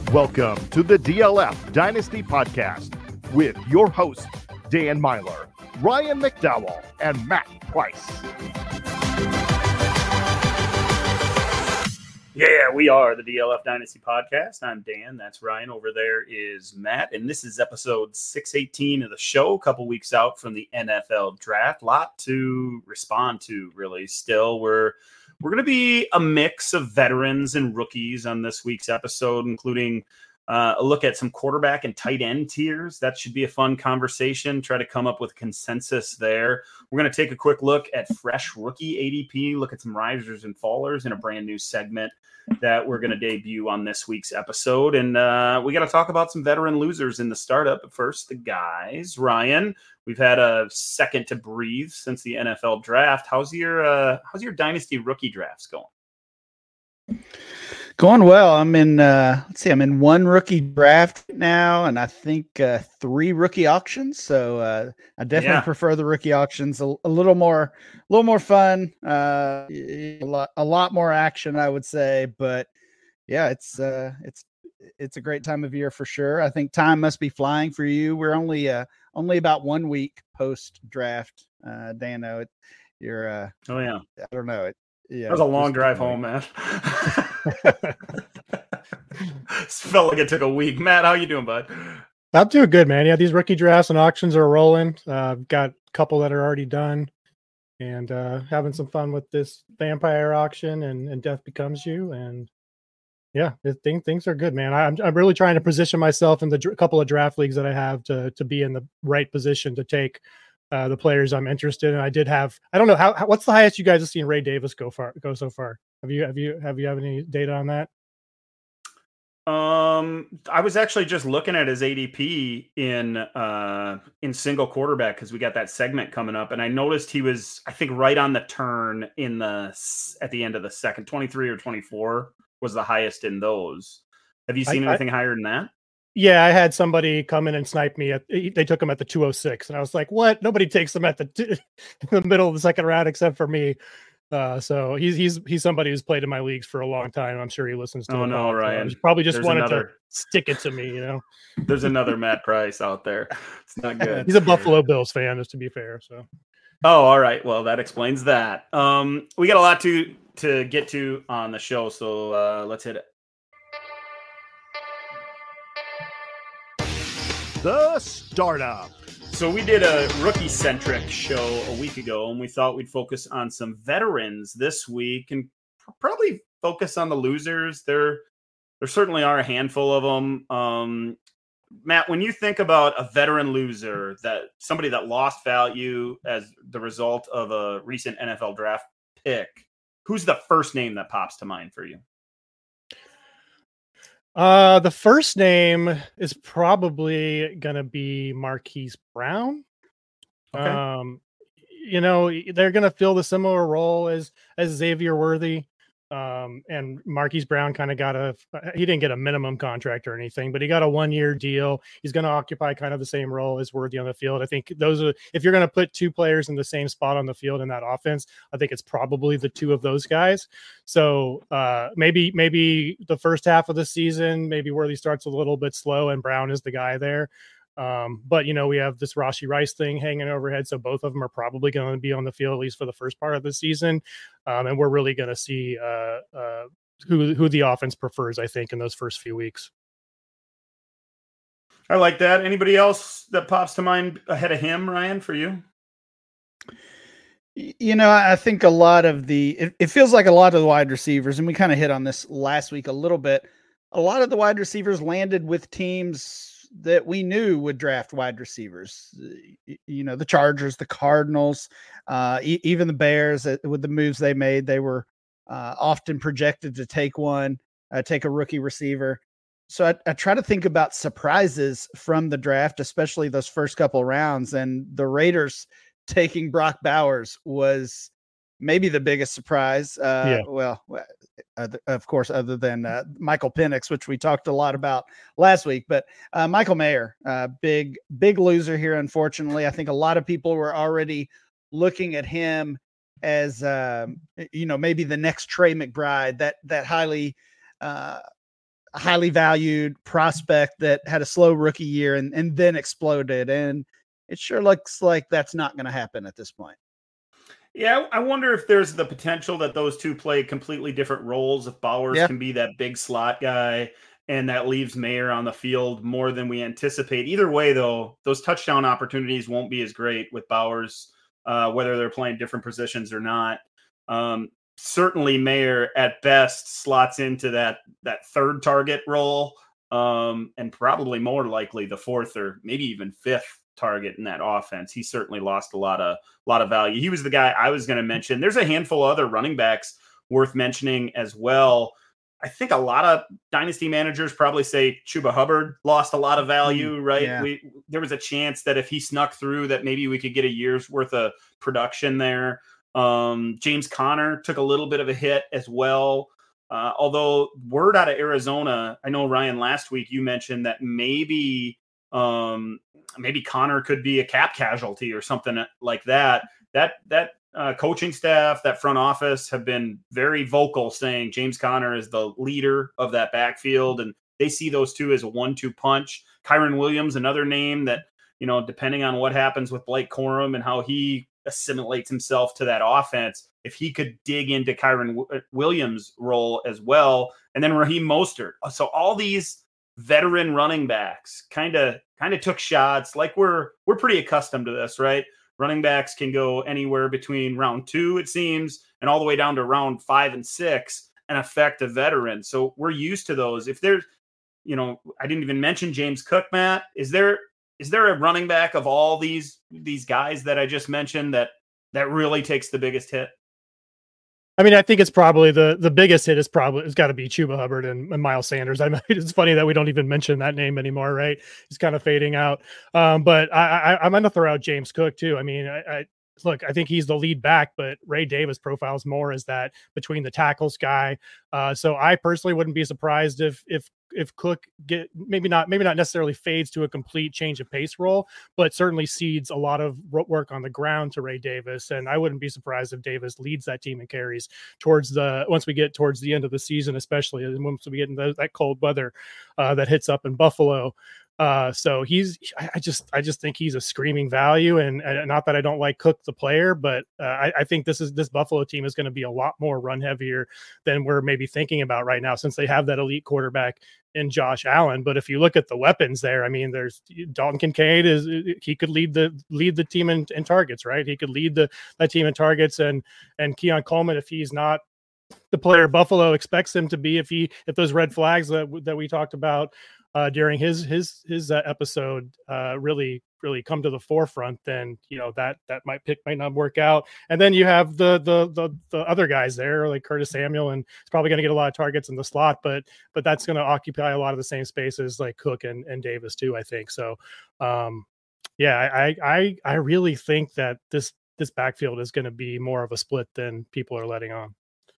Welcome to the DLF Dynasty Podcast with your hosts, Dan Myler, Ryan McDowell, and Matt Price. Yeah, we are the DLF Dynasty Podcast. I'm Dan. That's Ryan. Over there is Matt. And this is episode 618 of the show, a couple weeks out from the NFL draft. Lot to respond to, really. Still, we're going to be a mix of veterans and rookies on this week's episode, including a look at some quarterback and tight end tiers. That should be a fun conversation. Try to come up with consensus there. We're going to take a quick look at fresh rookie ADP, look at some risers and fallers in a brand new segment that we're going to debut on this week's episode. And we got to talk about some veteran losers in the startup. But first, the guys. Ryan, we've had a second to breathe since the NFL draft. How's your dynasty rookie drafts going? Going well. I'm in one rookie draft now, and I think 3 rookie auctions. So I definitely prefer the rookie auctions. A little more fun, a lot more action, I would say. But yeah, it's a great time of year for sure. I think time must be flying for you. We're only about 1 week post draft. Dano, you're I don't know. Yeah, that was a long drive home, man. Felt like it took a week. Matt, how you doing, bud? I'm doing good, man. Yeah, these rookie drafts and auctions are rolling. Got a couple that are already done, and having some fun with this vampire auction and Death Becomes You. And yeah, things are good, man. I'm really trying to position myself in the couple of draft leagues that I have to be in the right position to take the players I'm interested in. I don't know what's the highest you guys have seen Ray Davis go so far? Have you any data on that? I was actually just looking at his ADP in single quarterback because we got that segment coming up, and I noticed he was, I think, right on the turn at the end of the second. 23 or 24 was the highest in those. Have you seen anything higher than that? Yeah, I had somebody come in and snipe me. They took him at the 206, and I was like, "What? Nobody takes him at in the middle of the second round except for me." So he's somebody who's played in my leagues for a long time. I'm sure he listens to. Ryan. He probably just wanted to stick it to me, you know. There's another Matt Price out there. It's not good. He's a Buffalo Bills fan, just to be fair. So. Oh, all right. Well, that explains that. We got a lot to get to on the show, so let's hit it. The Startup. So we did a rookie-centric show a week ago, and we thought we'd focus on some veterans this week and probably focus on the losers. There certainly are a handful of them. Matt, when you think about a veteran loser, that somebody that lost value as the result of a recent NFL draft pick, who's the first name that pops to mind for you? The first name is probably gonna be Marquise Brown. Okay. They're gonna fill the similar role as Xavier Worthy. And Marquise Brown kind of he didn't get a minimum contract or anything, but he got a 1-year deal. He's going to occupy kind of the same role as Worthy on the field. I think if you're going to put 2 players in the same spot on the field in that offense, I think it's probably the 2 of those guys. So maybe the first half of the season, maybe Worthy starts a little bit slow and Brown is the guy there. But we have this Rashee Rice thing hanging overhead. So both of them are probably going to be on the field, at least for the first part of the season. And we're really going to see who the offense prefers, I think, in those first few weeks. I like that. Anybody else that pops to mind ahead of him, Ryan, for you? I think a lot of it feels like a lot of the wide receivers, and we kind of hit on this last week a little bit. A lot of the wide receivers landed with teams that we knew would draft wide receivers. The Chargers, the Cardinals, even the Bears, with the moves they made, they were often projected to take a rookie receiver. So I try to think about surprises from the draft, especially those first couple rounds, and the Raiders taking Brock Bowers was maybe the biggest surprise. Well, of course, other than Michael Penix, which we talked a lot about last week, but Michael Mayer, big loser here. Unfortunately, I think a lot of people were already looking at him as, maybe the next Trey McBride, that highly highly valued prospect that had a slow rookie year and then exploded. And it sure looks like that's not going to happen at this point. Yeah, I wonder if there's the potential that those two play completely different roles. If Bowers can be that big slot guy, and that leaves Mayer on the field more than we anticipate. Either way, though, those touchdown opportunities won't be as great with Bowers, whether they're playing different positions or not. Certainly, Mayer at best slots into that third target role, and probably more likely the fourth or maybe even fifth target in that offense. He certainly lost a lot of value. He was the guy I was going to mention. There's a handful of other running backs worth mentioning as well. I think a lot of dynasty managers probably say Chuba Hubbard lost a lot of value, right? Yeah. There was a chance that if he snuck through that maybe we could get a year's worth of production there. James Conner took a little bit of a hit as well. Although word out of Arizona, I know Ryan, last week you mentioned that maybe Connor could be a cap casualty or something like that. That coaching staff, that front office have been very vocal saying James Conner is the leader of that backfield, and they see those two as a 1-2 punch. Kyren Williams, another name that, depending on what happens with Blake Corum and how he assimilates himself to that offense, if he could dig into Kyren Williams' role as well, and then Raheem Mostert. So all these veteran running backs kind of took shots. Like we're pretty accustomed to this, right? Running backs can go anywhere between round 2, it seems, and all the way down to round 5 and 6 and affect a veteran. So we're used to those. If there's, I didn't even mention James Cook, Matt. Is there a running back of all these guys that I just mentioned that really takes the biggest hit? I mean, I think it's probably the biggest hit it's got to be Chuba Hubbard and Miles Sanders. I mean, it's funny that we don't even mention that name anymore, right? He's kind of fading out. But I'm going to throw out James Cook too. I mean, look, I think he's the lead back, but Ray Davis profiles more as that between the tackles guy. So I personally wouldn't be surprised if Cook maybe not necessarily fades to a complete change of pace role, but certainly cedes a lot of work on the ground to Ray Davis. And I wouldn't be surprised if Davis leads that team in carries once we get towards the end of the season, especially once we get into that cold weather that hits up in Buffalo. So I just think he's a screaming value, and not that I don't like Cook the player, but I think this Buffalo team is going to be a lot more run heavier than we're maybe thinking about right now, since they have that elite quarterback in Josh Allen. But if you look at the weapons there, I mean, there's Dalton Kincaid he could lead the team in targets, right? He could lead that team in targets, and Keon Coleman, if he's not the player Buffalo expects him to be, if those red flags that we talked about during his episode really come to the forefront, then that might not work out. And then you have the other guys there like Curtis Samuel, and it's probably going to get a lot of targets in the slot, but that's going to occupy a lot of the same spaces like Cook and Davis too, I think. So I really think that this backfield is going to be more of a split than people are letting on.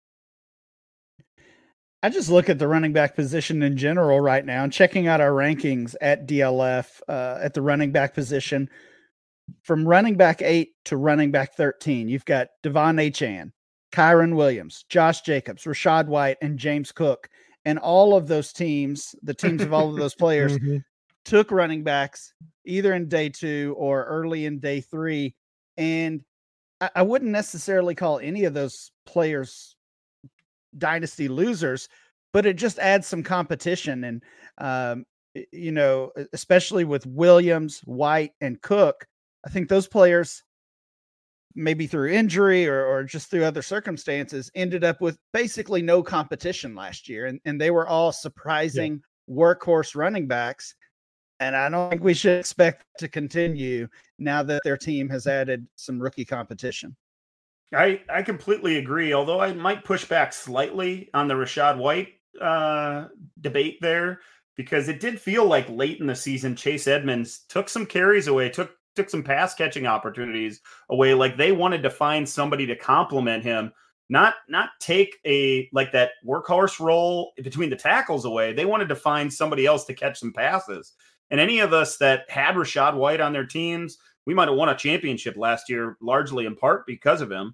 I just look at the running back position in general right now and checking out our rankings at DLF at the running back position. From running back 8 to running back 13, you've got Devon Achane, Kyren Williams, Josh Jacobs, Rachaad White, and James Cook. And all of those teams, the teams of all of those players, took running backs either in day 2 or early in day 3. And I wouldn't necessarily call any of those players dynasty losers, but it just adds some competition. And, especially with Williams, White, and Cook, I think those players, maybe through injury or just through other circumstances, ended up with basically no competition last year. And they were all surprising workhorse running backs. And I don't think we should expect to continue now that their team has added some rookie competition. I completely agree, although I might push back slightly on the Rachaad White debate there, because it did feel like late in the season, Chase Edmonds took some carries away, took some pass catching opportunities away. Like they wanted to find somebody to complement him, not take that workhorse role between the tackles away. They wanted to find somebody else to catch some passes. And any of us that had Rachaad White on their teams, we might have won a championship last year, largely in part because of him.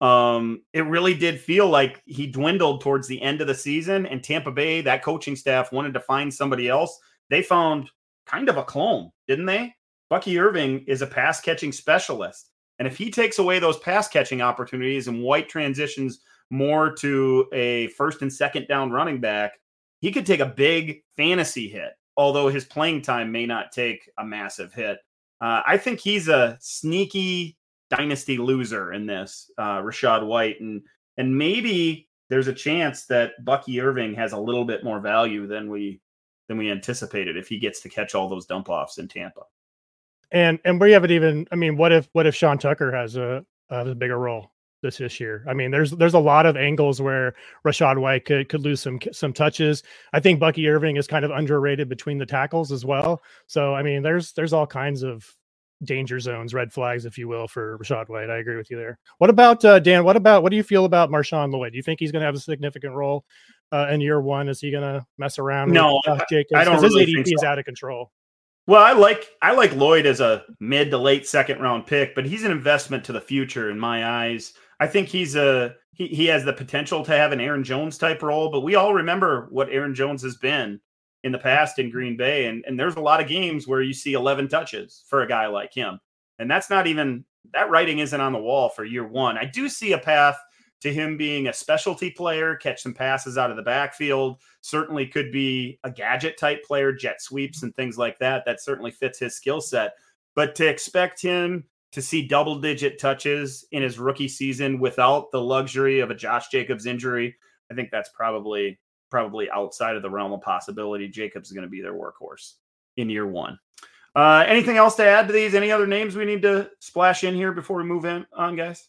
It really did feel like he dwindled towards the end of the season, and Tampa Bay, that coaching staff wanted to find somebody else. They found kind of a clone, didn't they? Bucky Irving is a pass catching specialist. And if he takes away those pass catching opportunities and White transitions more to a first and second down running back, he could take a big fantasy hit, although his playing time may not take a massive hit. I think he's a sneaky dynasty loser in this, Rachaad White. And maybe there's a chance that Bucky Irving has a little bit more value than we anticipated if he gets to catch all those dump offs in Tampa. And we haven't even, I mean, what if Sean Tucker has a bigger role this year? I mean, there's a lot of angles where Rachaad White could lose some touches. I think Bucky Irving is kind of underrated between the tackles as well. So, I mean, there's all kinds of danger zones, red flags, if you will, for Rachaad White. I agree with you there. What about Dan? What do you feel about Marshawn Lloyd? Do you think he's going to have a significant role in year one? Is he going to mess around? No, with Jacobs? I don't really really his think ADP is so. out of control. Well, I like Lloyd as a mid to late second round pick, but he's an investment to the future in my eyes. I think he has the potential to have an Aaron Jones type role, but we all remember what Aaron Jones has been in the past in Green Bay. And there's a lot of games where you see 11 touches for a guy like him. And that's not even, that writing isn't on the wall for year one. I do see a path to him being a specialty player, catch some passes out of the backfield, certainly could be a gadget type player, jet sweeps and things like that. That certainly fits his skill set. But to expect him to see double-digit touches in his rookie season without the luxury of a Josh Jacobs injury, I think that's probably outside of the realm of possibility. Jacobs is going to be their workhorse in year one. Anything else to add to these? Any other names we need to splash in here before we move on, guys?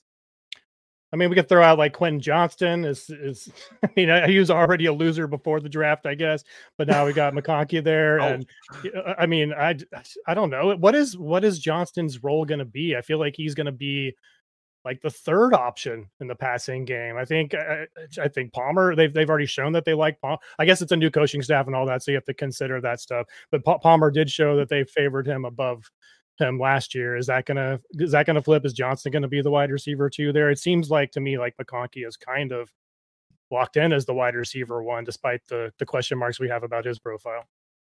I mean, we could throw out like Quentin Johnston is I mean, he was already a loser before the draft, I guess, but now we got McConkey there. And I mean, I don't know. What is Johnston's role going to be? I feel like he's going to be like the third option in the passing game. I think Palmer, they've already shown that they like Palmer. I guess it's a new coaching staff and all that, so you have to consider that stuff. But Palmer did show that they favored him above him last year. Is that gonna flip? Is Johnston gonna be the wide receiver two there? It seems like to me like McConkey is kind of locked in as the wide receiver one, despite the question marks we have about his profile.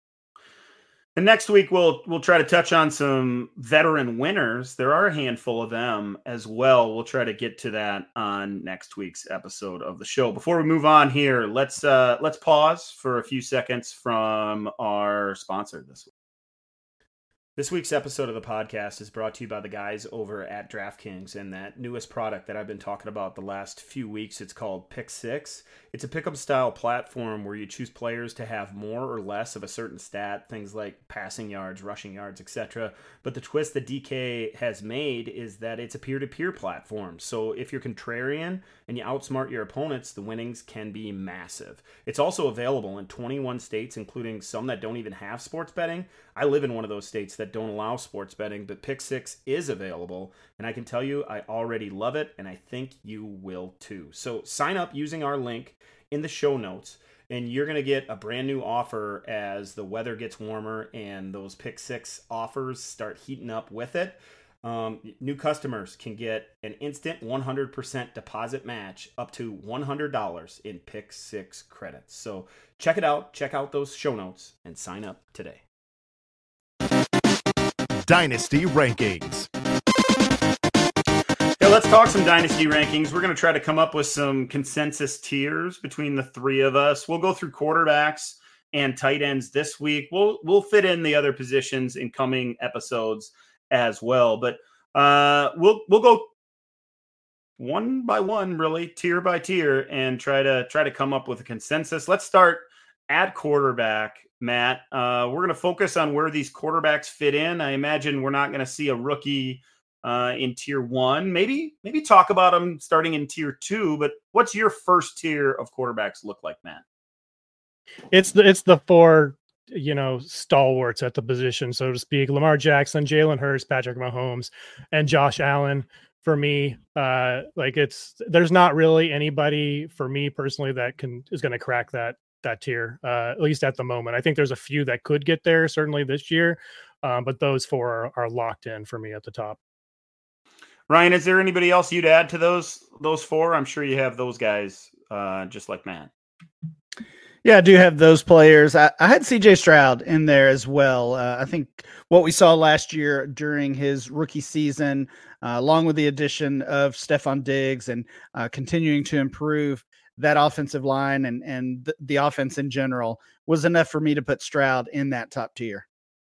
And next week we'll try to touch on some veteran winners. There are a handful of them as well. We'll try to get to that on next week's episode of the show. Before we move on here, let's pause for a few seconds from our sponsor this week. This week's episode of the podcast is brought to you by the guys over at DraftKings and that newest product that I've been talking about the last few weeks. It's called Pick Six. It's a pick'em style platform where you choose players to have more or less of a certain stat, things like passing yards, rushing yards, etc. But the twist that DK has made is that it's a peer-to-peer platform. So if you're contrarian and you outsmart your opponents, the winnings can be massive. It's also available in 21 states, including some that don't even have sports betting. I live in one of those states that don't allow sports betting, but Pick Six is available, and I can tell you I already love it, and I think you will too. So sign up using our link in the show notes, and you're going to get a brand new offer as the weather gets warmer and those Pick Six offers start heating up with it. New customers can get an instant 100% deposit match up to $100 in Pick Six credits. So check it out, check out those show notes, and sign up today. Dynasty Rankings. Yeah, let's talk some Dynasty Rankings. We're going to try to come up with some consensus tiers between the three of us. We'll go through quarterbacks and tight ends this week. We'll fit in the other positions in coming episodes as well. But we'll go one by one, really, tier by tier, and try to come up with a consensus. Let's start at quarterback. Matt, we're going to focus on where these quarterbacks fit in. I imagine we're not going to see a rookie in tier one. Maybe talk about them starting in tier two. But what's your first tier of quarterbacks look like, Matt? It's the four, stalwarts at the position, so to speak: Lamar Jackson, Jalen Hurts, Patrick Mahomes, and Josh Allen. For me, there's not really anybody for me personally that is going to crack that tier, at least at the moment. I think there's a few that could get there certainly this year, but those four are locked in for me at the top. Ryan, is there anybody else you'd add to those four? I'm sure you have those guys just like Matt. Yeah, I do have those players. I had CJ Stroud in there as well. I think what we saw last year during his rookie season, along with the addition of Stephon Diggs and continuing to improve that offensive line and the offense in general, was enough for me to put Stroud in that top tier.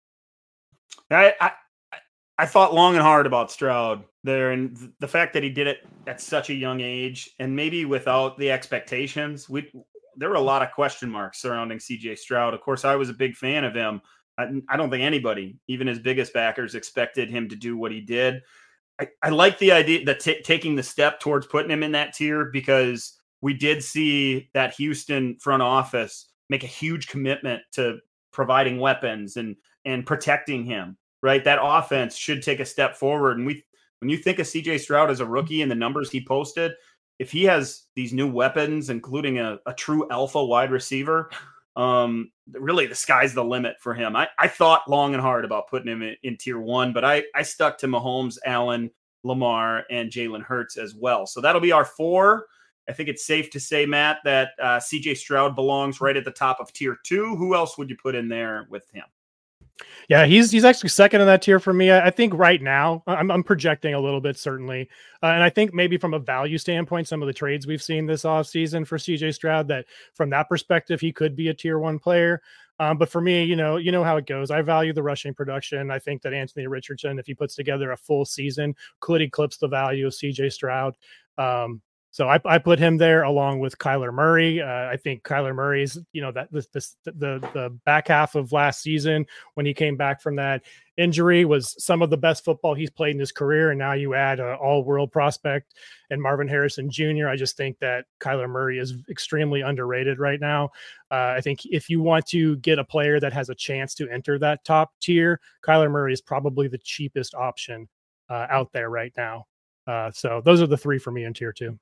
I thought long and hard about Stroud there, and the fact that he did it at such a young age and maybe without the expectations. There were a lot of question marks surrounding CJ Stroud. Of course, I was a big fan of him. I don't think anybody, even his biggest backers, expected him to do what he did. I like the idea that taking the step towards putting him in that tier, because we did see that Houston front office make a huge commitment to providing weapons and protecting him, right? That offense should take a step forward. And when you think of CJ Stroud as a rookie and the numbers he posted, if he has these new weapons, including a true alpha wide receiver, really the sky's the limit for him. I thought long and hard about putting him in tier 1, but I stuck to Mahomes, Allen, Lamar, and Jalen Hurts as well. So that'll be our 4. I think it's safe to say, Matt, that CJ Stroud belongs right at the top of tier 2. Who else would you put in there with him? Yeah, he's actually second in that tier for me. I think right now I'm projecting a little bit, certainly. And I think maybe from a value standpoint, some of the trades we've seen this offseason for CJ Stroud, that from that perspective, he could be a tier 1 player. But for me, you know how it goes. I value the rushing production. I think that Anthony Richardson, if he puts together a full season, could eclipse the value of CJ Stroud. So I put him there along with Kyler Murray. I think Kyler Murray's, that the back half of last season when he came back from that injury was some of the best football he's played in his career. And now you add an all-world prospect and Marvin Harrison Jr. I just think that Kyler Murray is extremely underrated right now. I think if you want to get a player that has a chance to enter that top tier, Kyler Murray is probably the cheapest option out there right now. So those are the 3 for me in tier 2.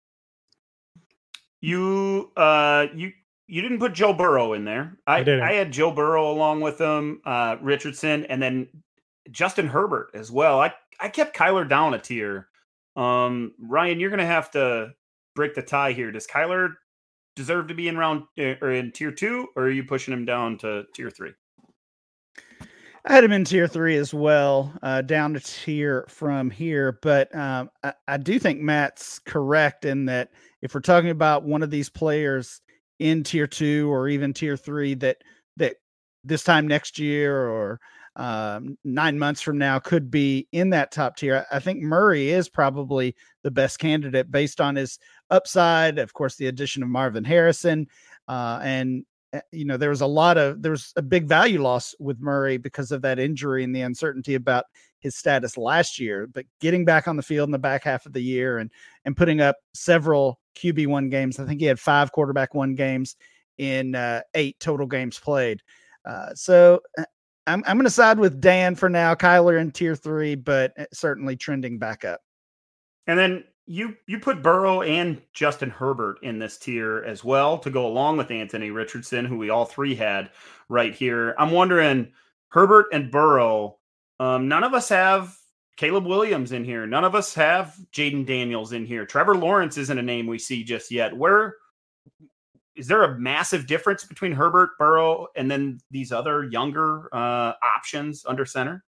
You didn't put Joe Burrow in there. I had Joe Burrow along with him, Richardson, and then Justin Herbert as well. I kept Kyler down a tier. Ryan, you're going to have to break the tie here. Does Kyler deserve to be in tier 2, or are you pushing him down to tier 3? I had him in tier 3 as well, down to tier from here. But I do think Matt's correct in that if we're talking about one of these players in tier 2 or even tier 3 that this time next year or 9 months from now could be in that top tier, I think Murray is probably the best candidate based on his upside. Of course, the addition of Marvin Harrison, and there was a big value loss with Murray because of that injury and the uncertainty about his status last year, but getting back on the field in the back half of the year and putting up several QB1 games. I think he had 5 quarterback 1 games in 8 total games played. So I'm going to side with Dan for now. Kyler in tier 3, but certainly trending back up. And then you put Burrow and Justin Herbert in this tier as well to go along with Anthony Richardson, who we all 3 had right here. I'm wondering, Herbert and Burrow, none of us have Caleb Williams in here. None of us have Jaden Daniels in here. Trevor Lawrence isn't a name we see just yet. Is there a massive difference between Herbert, Burrow, and then these other younger options under center?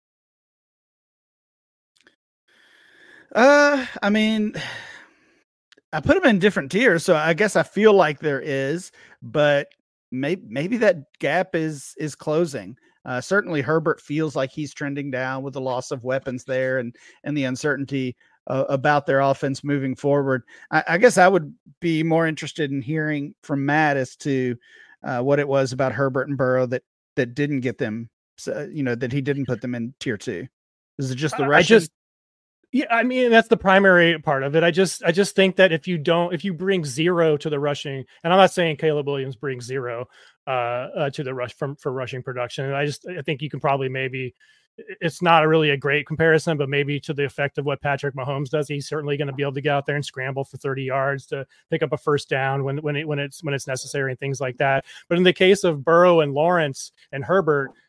I mean, I put them in different tiers, so I guess I feel like there is, but maybe that gap is closing. Certainly Herbert feels like he's trending down with the loss of weapons there and the uncertainty about their offense moving forward. I guess I would be more interested in hearing from Matt as to what it was about Herbert and Burrow that didn't get them, that he didn't put them in tier 2. Is it just the rushing? Yeah, I mean, that's the primary part of it. I just think that if you bring 0 to the rushing, and I'm not saying Caleb Williams brings 0 to the rush for rushing production. I think you can probably it's not really a great comparison, but maybe to the effect of what Patrick Mahomes does, he's certainly going to be able to get out there and scramble for 30 yards to pick up a first down when it's necessary and things like that. But in the case of Burrow and Lawrence and Herbert,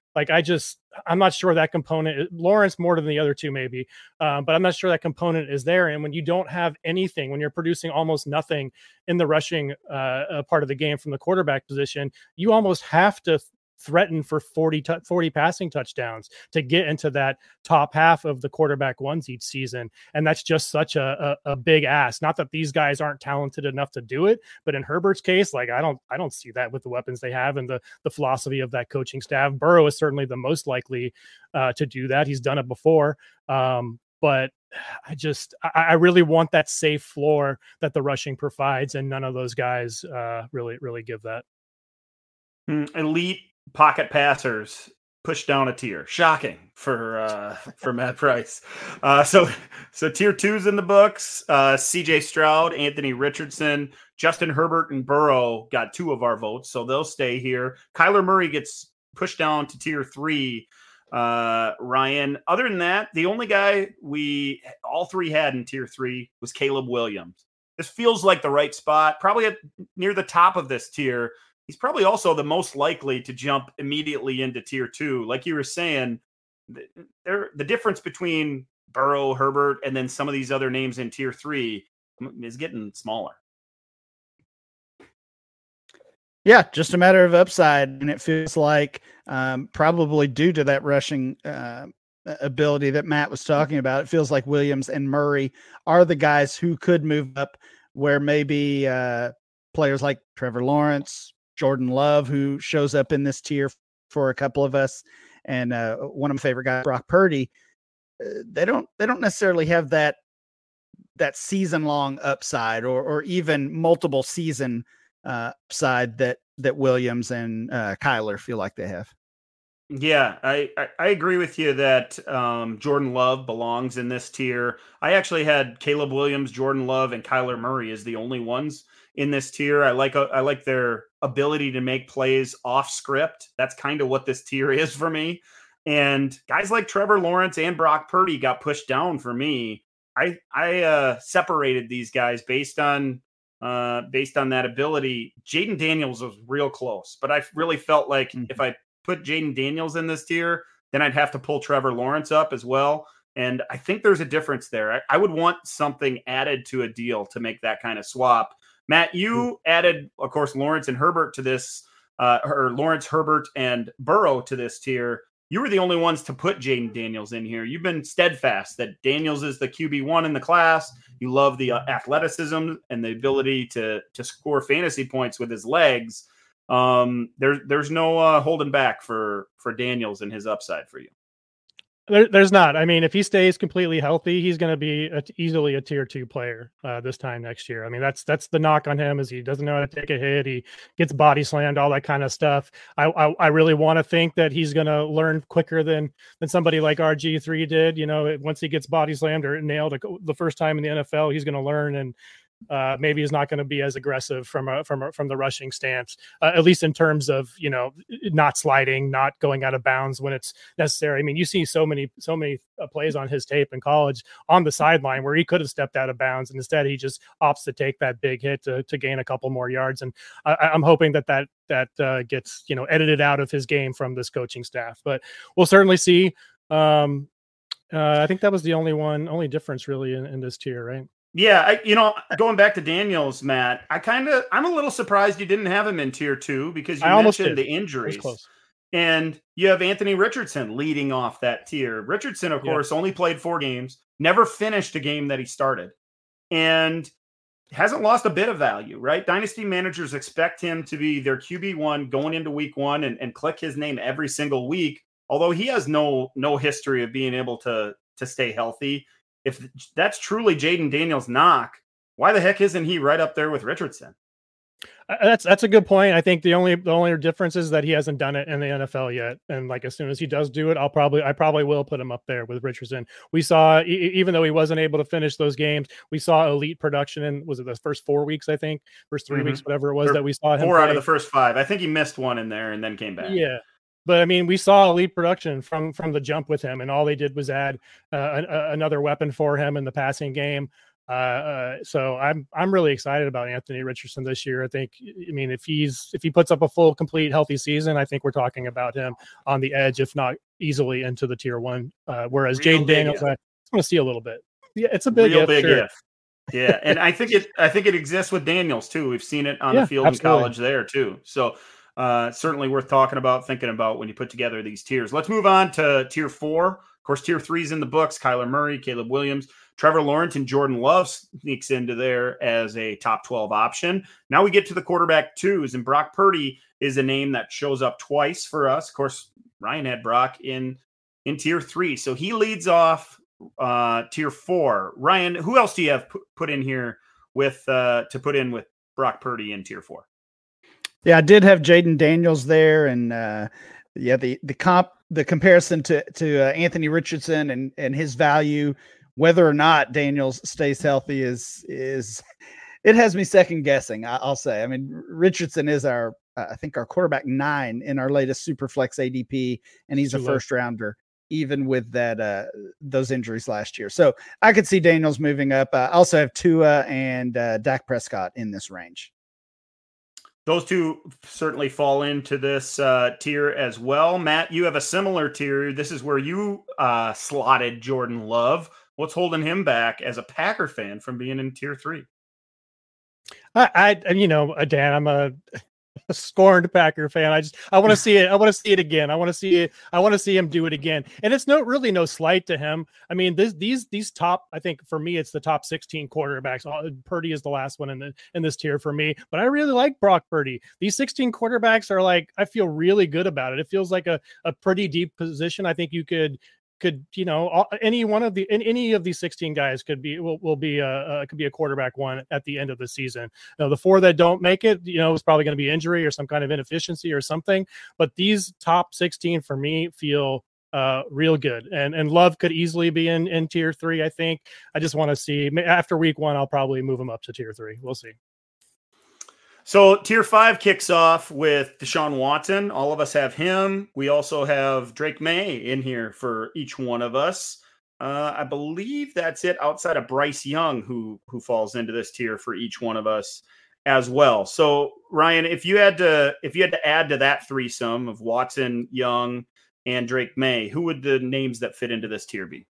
Like I'm not sure that component, Lawrence more than the other two maybe, but I'm not sure that component is there. And when you don't have anything, when you're producing almost nothing in the rushing part of the game from the quarterback position, you almost have to threaten for 40 passing touchdowns to get into that top half of the quarterback ones each season. And that's just such a big ask. Not that these guys aren't talented enough to do it, but in Herbert's case, like I don't see that with the weapons they have and the philosophy of that coaching staff. Burrow is certainly the most likely to do that. He's done it before. But I really want that safe floor that the rushing provides, and none of those guys really give that. Elite pocket passers pushed down a tier. Shocking for Matt Price. So tier 2's in the books. CJ Stroud, Anthony Richardson, Justin Herbert, and Burrow got 2 of our votes, so they'll stay here. Kyler Murray gets pushed down to tier 3. Ryan, other than that, the only guy we all 3 had in tier 3 was Caleb Williams. This feels like the right spot, probably near the top of this tier. He's probably also the most likely to jump immediately into tier 2. Like you were saying, the difference between Burrow, Herbert, and then some of these other names in tier 3 is getting smaller. Yeah, just a matter of upside. And it feels like probably due to that rushing ability that Matt was talking about, it feels like Williams and Murray are the guys who could move up, where maybe players like Trevor Lawrence, Jordan Love, who shows up in this tier for a couple of us, and one of my favorite guys, Brock Purdy, they don't necessarily have that season long upside or even multiple season upside that Williams and Kyler feel like they have. Yeah, I agree with you that Jordan Love belongs in this tier. I actually had Caleb Williams, Jordan Love, and Kyler Murray as the only ones in this tier. I like their ability to make plays off script. That's kind of what this tier is for me. And guys like Trevor Lawrence and Brock Purdy got pushed down for me. I separated these guys based on that ability. Jaden Daniels was real close, but I really felt like if I put Jaden Daniels in this tier, then I'd have to pull Trevor Lawrence up as well. And I think there's a difference there. I would want something added to a deal to make that kind of swap. Matt, you added, of course, Lawrence and Herbert to this, or Lawrence, Herbert, and Burrow to this tier. You were the only ones to put Jaden Daniels in here. You've been steadfast that Daniels is the QB1 in the class. You love the athleticism and the ability to score fantasy points with his legs. There's no holding back for Daniels and his upside for you. There's not. I mean, if he stays completely healthy, he's going to be easily a tier 2 player this time next year. I mean, that's the knock on him, is he doesn't know how to take a hit. He gets body slammed, all that kind of stuff. I really want to think that he's going to learn quicker than somebody like RG3 did. You know, once he gets body slammed or nailed the first time in the NFL, he's going to learn, and maybe he's not going to be as aggressive from the rushing stance, at least in terms of, you know, not sliding, not going out of bounds when it's necessary. I mean, you see so many plays on his tape in college on the sideline where he could have stepped out of bounds, and instead he just opts to take that big hit to gain a couple more yards. And I'm hoping that gets, you know, edited out of his game from this coaching staff, but we'll certainly see. I think that was the only difference really in this tier, right? Yeah, going back to Daniels, Matt, I'm a little surprised you didn't have him in tier 2 because you mentioned the injuries. And you have Anthony Richardson leading off that tier. Richardson, of course, only played 4 games, never finished a game that he started, and hasn't lost a bit of value, right? Dynasty managers expect him to be their QB1 going into week 1 and click his name every single week, although he has no history of being able to stay healthy. If that's truly Jaden Daniels' knock, why the heck isn't he right up there with Richardson? That's a good point. I think the only difference is that he hasn't done it in the NFL yet. And like, as soon as he does do it, I probably will put him up there with Richardson. We saw, even though he wasn't able to finish those games, we saw elite production in, was it the first 4 weeks, I think, first 3 weeks, whatever it was, that we saw him 4 out of the first 5. I think he missed one in there and then came back. Yeah. But I mean, we saw elite production from the jump with him, and all they did was add another weapon for him in the passing game. So I'm really excited about Anthony Richardson this year. I mean, if he puts up a full, complete, healthy season, I think we're talking about him on the edge, if not easily into the tier 1. Whereas Jaden Daniels, I want to see a little bit. Yeah, it's a big if. Yeah, and I think it exists with Daniels too. We've seen it on the field in college there too. So certainly worth talking about, thinking about when you put together these tiers. Let's move on to tier 4. Of course, tier 3 is in the books. Kyler Murray, Caleb Williams, Trevor Lawrence, and Jordan Love sneaks into there as a top 12 option. Now we get to the quarterback 2s, and Brock Purdy is a name that shows up twice for us. Of course, Ryan had Brock in tier 3, so he leads off tier 4. Ryan, who else do you have put in here with to put in with Brock Purdy in tier 4? Yeah, I did have Jaden Daniels there, and the comparison to Anthony Richardson and his value, whether or not Daniels stays healthy is it has me second guessing. I'll say. I mean, Richardson is our quarterback 9 in our latest Superflex ADP, and he's a first rounder, even with that those injuries last year. So I could see Daniels moving up. I also have Tua and Dak Prescott in this range. Those two certainly fall into this tier as well. Matt, you have a similar tier. This is where you slotted Jordan Love. What's holding him back as a Packer fan from being in tier 3? Dan, I'm a scorned Packer fan. I want to see it. I want to see it again. I want to see him do it again. And it's no slight to him. I mean, these top, I think for me, it's the top 16 quarterbacks. Purdy is the last one in this tier for me, but I really like Brock Purdy. These 16 quarterbacks are like, I feel really good about it. It feels like a pretty deep position. I think you could any of these 16 guys could be a quarterback 1 at the end of the season. The 4 that don't make it, it's probably going to be injury or some kind of inefficiency or something. But these top 16 for me feel real good, and Love could easily be in tier 3. I think I just want to see after week 1. I'll probably move him up to tier 3. We'll see. So tier 5 kicks off with Deshaun Watson. All of us have him. We also have Drake May in here for each one of us. I believe that's it outside of Bryce Young, who falls into this tier for each one of us as well. So Ryan, if you had to add to that threesome of Watson, Young, and Drake May, who would the names that fit into this tier be?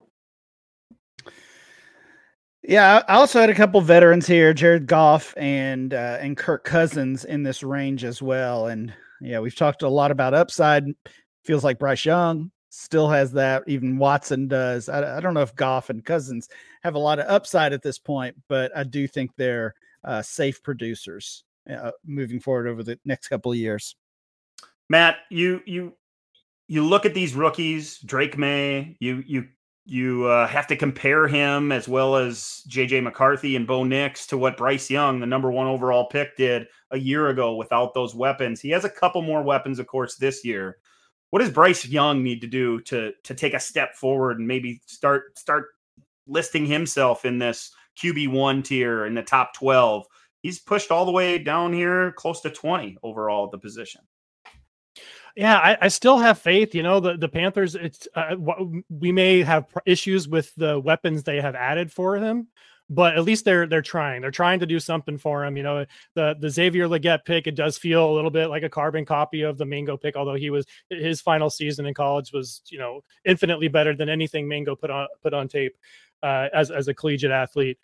Yeah, I also had a couple veterans here, Jared Goff and Kirk Cousins in this range as well. And yeah, we've talked a lot about upside. Feels like Bryce Young still has that. Even Watson does. I don't know if Goff and Cousins have a lot of upside at this point, but I do think they're safe producers moving forward over the next couple of years. Matt, you look at these rookies, Drake May, you have to compare him as well as J.J. McCarthy and Bo Nix to what Bryce Young, the number 1 overall pick, did a year ago without those weapons. He has a couple more weapons, of course, this year. What does Bryce Young need to do to take a step forward and maybe start listing himself in this QB1 tier in the top 12? He's pushed all the way down here close to 20 overall at the position. Yeah, I still have faith. The Panthers, we may have issues with the weapons they have added for him, but at least they're trying. They're trying to do something for him. The Xavier Legette pick, it does feel a little bit like a carbon copy of the Mingo pick, although his final season in college was, infinitely better than anything Mingo put on tape as a collegiate athlete.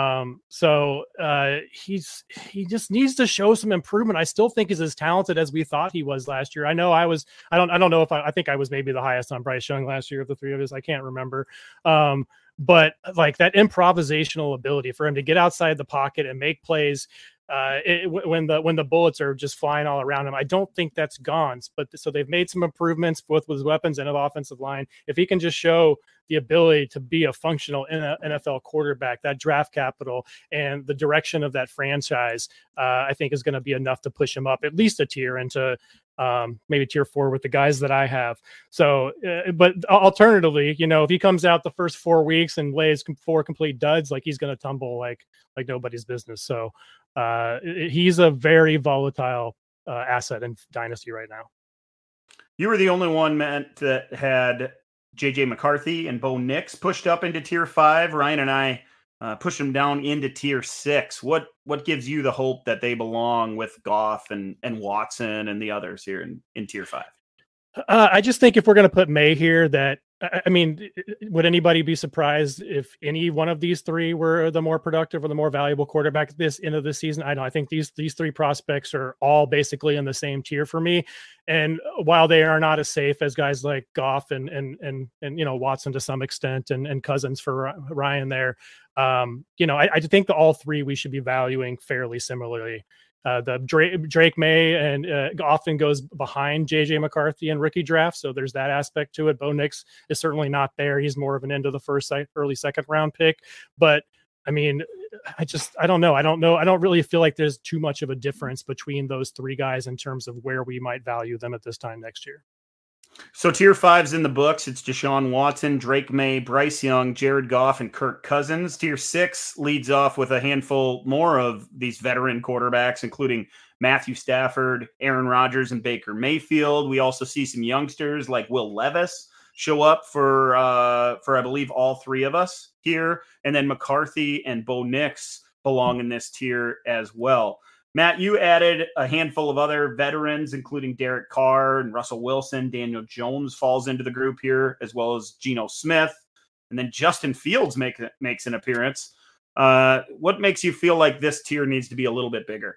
So he just needs to show some improvement. I still think he's as talented as we thought he was last year. I know I don't know if I think I was maybe the highest on Bryce Young last year of the three of us. I can't remember. But like that improvisational ability for him to get outside the pocket and make plays, when the bullets are just flying all around him, I don't think that's gone. But so they've made some improvements both with his weapons and of offensive line. If he can just show the ability to be a functional NFL quarterback, that draft capital and the direction of that franchise, I think is going to be enough to push him up at least a tier into maybe tier 4 with the guys that I have. So, but alternatively, if he comes out the first 4 weeks and lays 4 complete duds, like he's going to tumble like nobody's business. So he's a very volatile asset in Dynasty right now. You were the only one, Matt, that had J.J. McCarthy and Bo Nix pushed up into tier 5. Ryan and I push them down into tier 6. What gives you the hope that they belong with Goff and Watson and the others here in tier 5? I just think if we're going to put May here, that, I mean, would anybody be surprised if any one of these three were the more productive or the more valuable quarterback at this end of the season? I know. I think these three prospects are all basically in the same tier for me. And while they are not as safe as guys like Goff and Watson to some extent and Cousins for Ryan there, I think that all three we should be valuing fairly similarly. The Drake May and often goes behind JJ McCarthy and rookie draft. So there's that aspect to it. Bo Nix is certainly not there. He's more of an end of the first, early second round pick. But I mean, I don't know. I don't really feel like there's too much of a difference between those three guys in terms of where we might value them at this time next year. So tier 5's in the books. It's Deshaun Watson, Drake May, Bryce Young, Jared Goff, and Kirk Cousins. Tier 6 leads off with a handful more of these veteran quarterbacks, including Matthew Stafford, Aaron Rodgers, and Baker Mayfield. We also see some youngsters like Will Levis show up for I believe all three of us here. And then McCarthy and Bo Nix belong in this tier as well. Matt, you added a handful of other veterans, including Derek Carr and Russell Wilson. Daniel Jones falls into the group here, as well as Geno Smith. And then Justin Fields makes an appearance. What makes you feel like this tier needs to be a little bit bigger?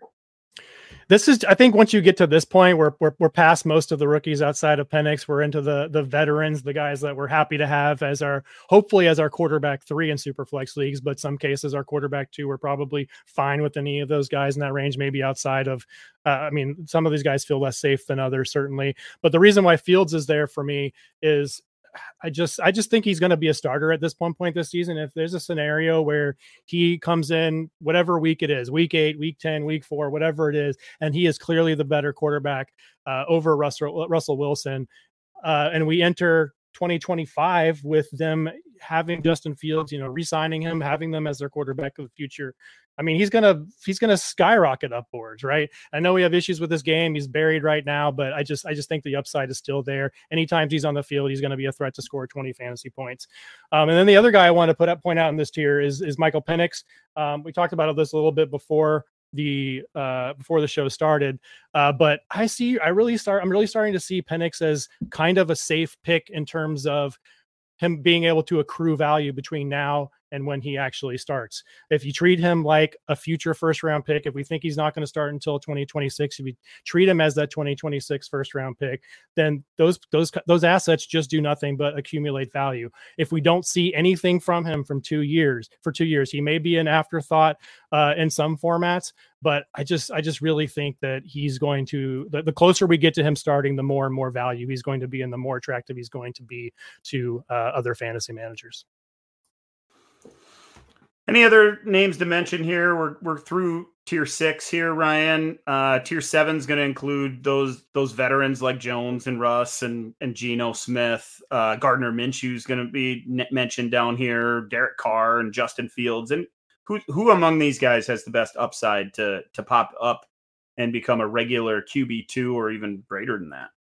I think once you get to this point, we're past most of the rookies outside of Penix. We're into the veterans, the guys that we're happy to have hopefully as our quarterback 3 in Superflex leagues, but some cases our quarterback 2, we're probably fine with any of those guys in that range, maybe outside of, some of these guys feel less safe than others, certainly. But the reason why Fields is there for me is I just think he's going to be a starter at this point this season. If there's a scenario where he comes in, whatever week it is, week 8, week 10, week 4, whatever it is, and he is clearly the better quarterback over Russell Wilson, and we enter 2025 with them having Justin Fields, re-signing him, having them as their quarterback of the future. I mean, he's gonna skyrocket upwards, right? I know we have issues with this game. He's buried right now, but I just think the upside is still there. Anytime he's on the field, he's going to be a threat to score 20 fantasy points. And then the other guy I want to point out in this tier is Michael Penix. We talked about this a little bit before the show started, but I'm really starting to see Penix as kind of a safe pick in terms of him being able to accrue value between now and when he actually starts. If you treat him like a future first round pick, if we think he's not going to start until 2026, if you treat him as that 2026 first round pick, then those assets just do nothing but accumulate value. If we don't see anything from him for 2 years, he may be an afterthought in some formats, but I just really think that he's going to, the closer we get to him starting, the more and more value he's going to be and the more attractive he's going to be to other fantasy managers. Any other names to mention here? We're through tier 6 here, Ryan. Tier 7 is going to include those veterans like Jones and Russ and Geno Smith. Gardner Minshew is going to be mentioned down here. Derek Carr and Justin Fields. And who among these guys has the best upside to pop up and become a regular QB2 or even greater than that?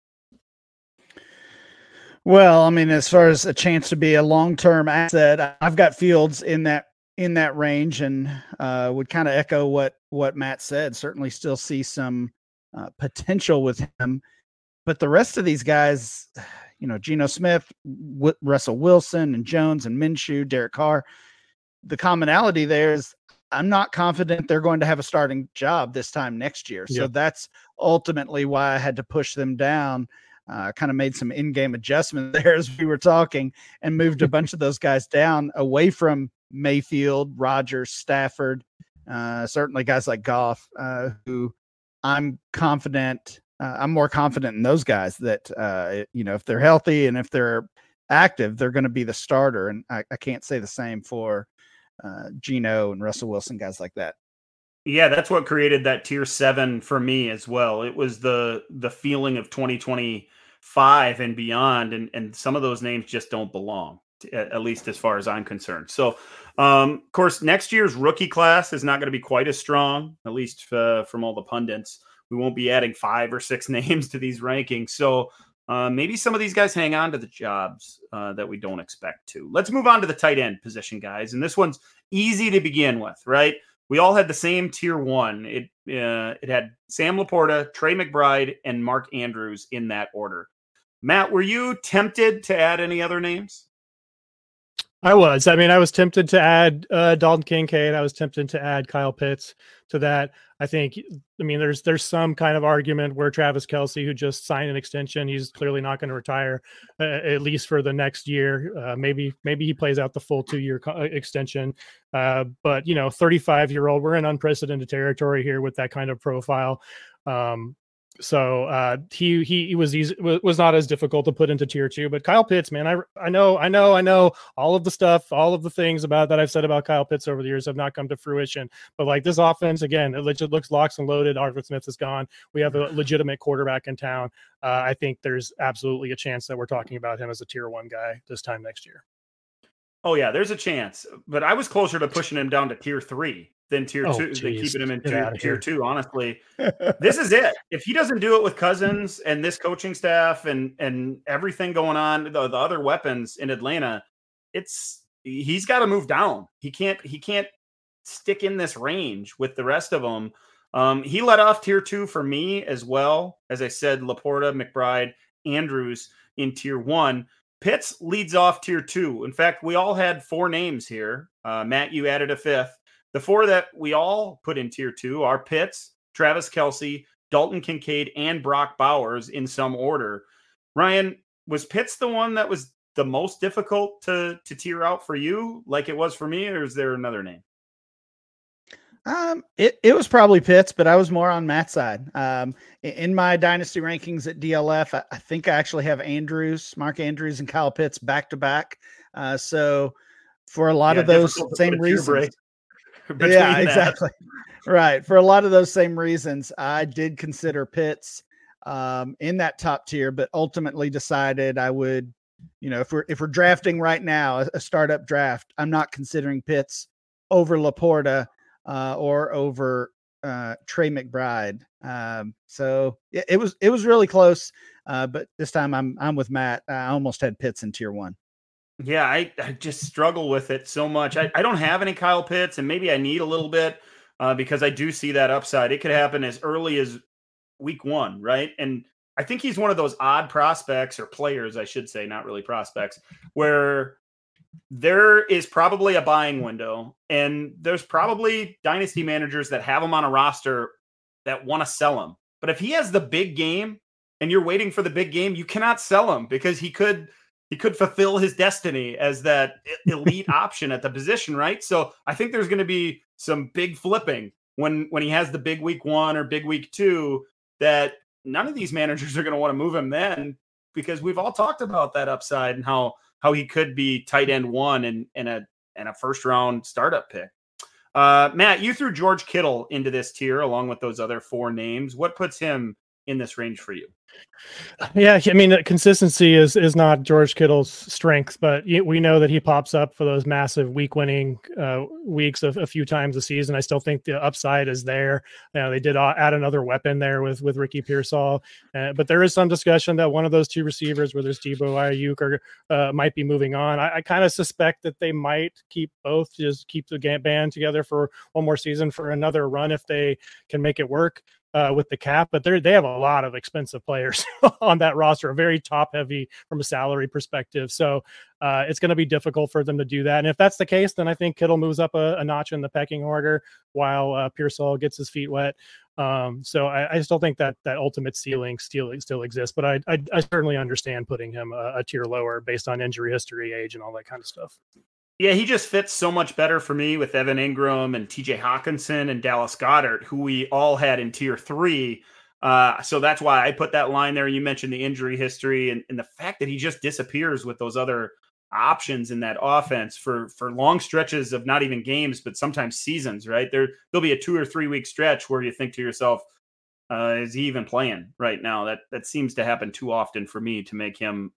Well, I mean, as far as a chance to be a long-term asset, I've got Fields in that range, and would kind of echo what Matt said. Certainly still see some potential with him, but the rest of these guys, Geno Smith, Russell Wilson, and Jones, and Minshew, Derek Carr, the commonality there is I'm not confident they're going to have a starting job this time next year. So that's ultimately why I had to push them down. Kind of made some in-game adjustments there as we were talking and moved a bunch of those guys down away from Mayfield, Rodgers, Stafford, certainly guys like Goff, who I'm confident. I'm more confident in those guys that, if they're healthy and if they're active, they're going to be the starter. And I can't say the same for Geno and Russell Wilson, guys like that. Yeah, that's what created that tier 7 for me as well. It was the feeling of 2025 and beyond, and some of those names just don't belong, at least as far as I'm concerned. So, of course, next year's rookie class is not going to be quite as strong, at least from all the pundits. We won't be adding 5 or 6 names to these rankings. So maybe some of these guys hang on to the jobs that we don't expect to. Let's move on to the tight end position, guys. And this one's easy to begin with, right? We all had the same tier one. It had Sam Laporta, Trey McBride, and Mark Andrews in that order. Matt, were you tempted to add any other names? I was tempted to add Dalton Kincaid. I was tempted to add Kyle Pitts to that. There's some kind of argument where Travis Kelce, who just signed an extension, he's clearly not going to retire, at least for the next year. Maybe he plays out the full 2-year extension. But 35-year-old, we're in unprecedented territory here with that kind of profile. So he was not as difficult to put into tier 2, but Kyle Pitts, man, I know all of the stuff, all of the things about that I've said about Kyle Pitts over the years have not come to fruition. But like this offense, again, it legit looks locks and loaded. Arthur Smith is gone. We have a legitimate quarterback in town. I think there's absolutely a chance that we're talking about him as a tier 1 guy this time next year. Oh yeah, there's a chance, but I was closer to pushing him down to tier 3 than tier 2, than keeping him in tier 2. Honestly, this is it. If he doesn't do it with Cousins and this coaching staff and everything going on, the other weapons in Atlanta, he's got to move down. He can't stick in this range with the rest of them. He let off tier 2 for me as well. As I said, Laporta, McBride, Andrews in tier 1. Pitts leads off tier 2. In fact, we all had 4 names here. Matt, you added a 5th. The 4 that we all put in tier 2 are Pitts, Travis Kelce, Dalton Kincaid, and Brock Bowers in some order. Ryan, was Pitts the one that was the most difficult to tier out for you, like it was for me, or is there another name? It was probably Pitts, but I was more on Matt's side. In my dynasty rankings at DLF, I think I actually have Mark Andrews and Kyle Pitts back to back. So for a lot of those same reasons, exactly. Right. For a lot of those same reasons, I did consider Pitts in that top tier, but ultimately decided I would, if we're drafting right now, a startup draft, I'm not considering Pitts over Laporta or over Trey McBride. So it was really close. But this time I'm with Matt. I almost had Pitts in tier 1. Yeah, I just struggle with it so much. I don't have any Kyle Pitts, and maybe I need a little bit because I do see that upside. It could happen as early as week 1, right? And I think he's one of those odd prospects, or players, I should say, not really prospects, where there is probably a buying window, and there's probably dynasty managers that have him on a roster that want to sell him. But if he has the big game and you're waiting for the big game, you cannot sell him because he could fulfill his destiny as that elite option at the position, right? So I think there's going to be some big flipping when he has the big week 1 or big week 2, that none of these managers are going to want to move him then, because we've all talked about that upside and how he could be tight end 1 and a first round startup pick. Matt, you threw George Kittle into this tier along with those other 4 names. What puts him in this range for you? Yeah, consistency is not George Kittle's strength, but we know that he pops up for those massive week-winning weeks a few times a season. I still think the upside is there. They did add another weapon there with Ricky Pearsall, but there is some discussion that one of those 2 receivers, whether it's Debo or Ayuk, might be moving on. I kind of suspect that they might keep both, just keep the band together for one more season for another run if they can make it work with the cap, but they have a lot of expensive players on that roster, very top heavy from a salary perspective. So it's going to be difficult for them to do that. And if that's the case, then I think Kittle moves up a notch in the pecking order while Pearsall gets his feet wet. So I still think that ultimate ceiling still exists, but I certainly understand putting him a tier lower based on injury history, age, and all that kind of stuff. Yeah, he just fits so much better for me with Evan Ingram and TJ Hawkinson and Dallas Goedert, who we all had in tier 3. So that's why I put that line there. You mentioned the injury history and the fact that he just disappears with those other options in that offense for long stretches of not even games, but sometimes seasons, right? There'll be a 2 or 3 week stretch where you think to yourself, is he even playing right now? That seems to happen too often for me to make him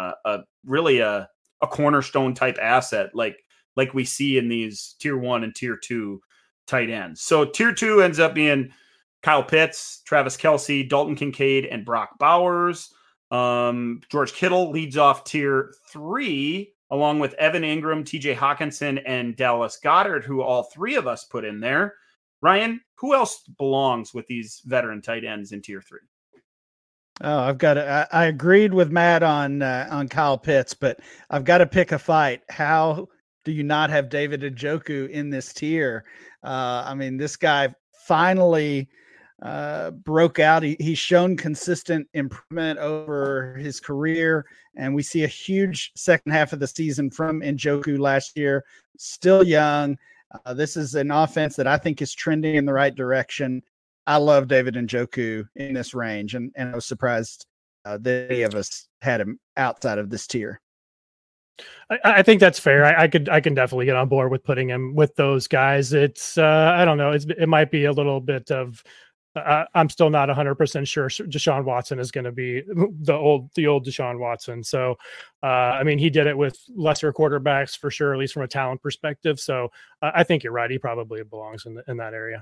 really a cornerstone type asset like we see in these tier 1 and tier 2 tight ends. So tier 2 ends up being Kyle Pitts, Travis Kelce, Dalton Kincaid, and Brock Bowers. George Kittle leads off tier 3, along with Evan Ingram, TJ Hawkinson, and Dallas Goedert, who all three of us put in there. Ryan, who else belongs with these veteran tight ends in tier 3? Oh, I agreed with Matt on Kyle Pitts, but I've got to pick a fight. How do you not have David Njoku in this tier? I mean, this guy finally broke out. He's shown consistent improvement over his career, and we see a huge second half of the season from Njoku last year. Still young. This is an offense that I think is trending in the right direction. I love David Njoku in this range, and I was surprised that any of us had him outside of this tier. I think that's fair. I can definitely get on board with putting him with those guys. It's I don't know. It might be a little bit of. I'm still not 100% sure Deshaun Watson is going to be the old Deshaun Watson. So, I mean, he did it with lesser quarterbacks for sure, at least from a talent perspective. So, I think you're right. He probably belongs in that area.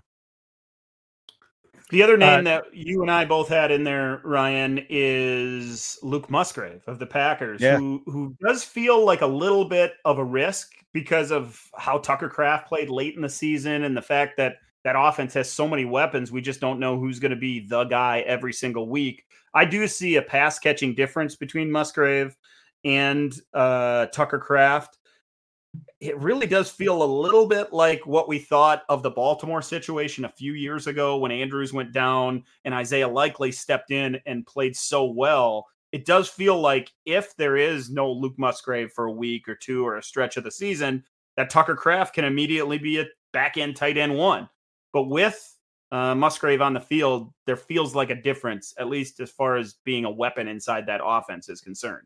The other name that you and I both had in there, Ryan, is Luke Musgrave of the Packers, who does feel like a little bit of a risk because of how Tucker Kraft played late in the season and the fact that that offense has so many weapons. We just don't know who's going to be the guy every single week. I do see a pass catching difference between Musgrave and Tucker Kraft. It really does feel a little bit like what we thought of the Baltimore situation a few years ago when Andrews went down and Isaiah Likely stepped in and played so well. It does feel like if there is no Luke Musgrave for a week or two or a stretch of the season, that Tucker Kraft can immediately be a back-end tight end 1. But with Musgrave on the field, there feels like a difference, at least as far as being a weapon inside that offense is concerned.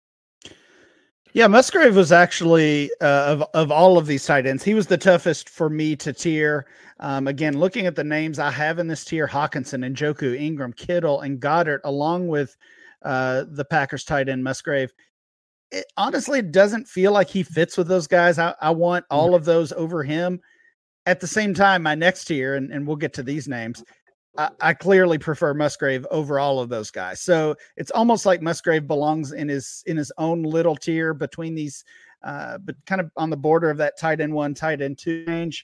Yeah, Musgrave was actually of all of these tight ends, he was the toughest for me to tier. Again, looking at the names I have in this tier: Hawkinson, Njoku, Ingram, Kittle, and Goddard, along with the Packers tight end Musgrave. It honestly doesn't feel like he fits with those guys. I want all of those over him. At the same time, my next tier, and we'll get to these names, I clearly prefer Musgrave over all of those guys. So it's almost like Musgrave belongs in his own little tier between these, but kind of on the border of that tight end 1, tight end 2 range.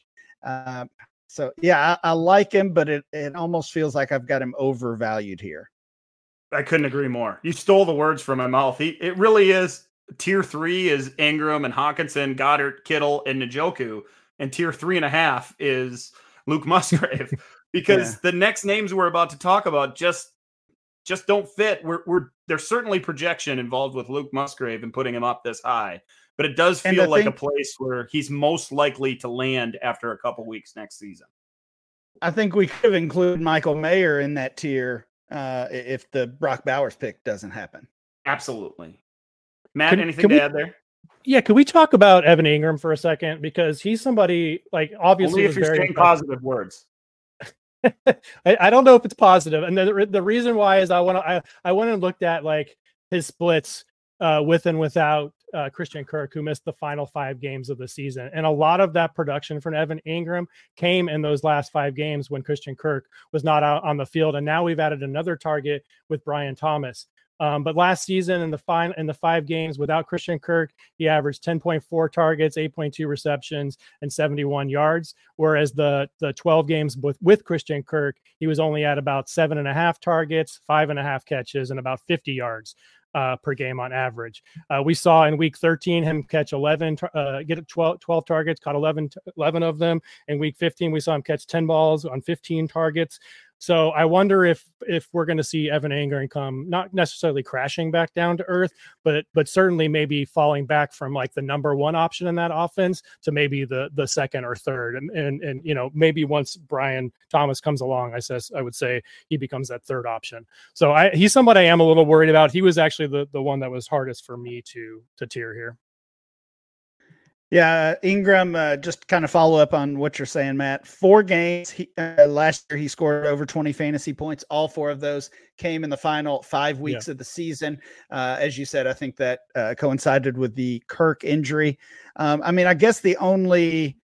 So yeah, I like him, but it almost feels like I've got him overvalued here. I couldn't agree more. You stole the words from my mouth. It really is. Tier 3 is Ingram and Hawkinson, Goddard, Kittle, and Njoku, and tier 3.5 is Luke Musgrave. Because the next names we're about to talk about just don't fit. There's certainly projection involved with Luke Musgrave and putting him up this high, but it does feel like a place where he's most likely to land after a couple weeks next season. I think we could include Michael Mayer in that tier if the Brock Bowers pick doesn't happen. Absolutely. Matt, anything to add there? Yeah, could we talk about Evan Ingram for a second? Because he's somebody, like, obviously, only if you're saying positive words. I don't know if it's positive, and the reason why is I went and looked at like his splits with and without Christian Kirk, who missed the final 5 games of the season, and a lot of that production from Evan Ingram came in those last 5 games when Christian Kirk was not out on the field, and now we've added another target with Brian Thomas. But last season in the 5 games without Christian Kirk, he averaged 10.4 targets, 8.2 receptions, and 71 yards. Whereas the 12 games with Christian Kirk, he was only at about 7.5 targets, 5.5 catches, and about 50 yards per game on average. We saw in week 13 him catch 12 targets, caught 11 of them. In week 15, we saw him catch 10 balls on 15 targets. So I wonder if we're going to see Evan Ingram come, not necessarily crashing back down to earth, but certainly maybe falling back from like the number 1 option in that offense to maybe the second or third. And you know, maybe once Brian Thomas comes along, I would say he becomes that third option. So he's somebody I am a little worried about. He was actually the one that was hardest for me to tier here. Yeah, Ingram, just kind of follow up on what you're saying, Matt. 4 games last year, he scored over 20 fantasy points. All 4 of those came in the final 5 weeks of the season. As you said, I think that coincided with the Kirk injury. I mean, I guess the only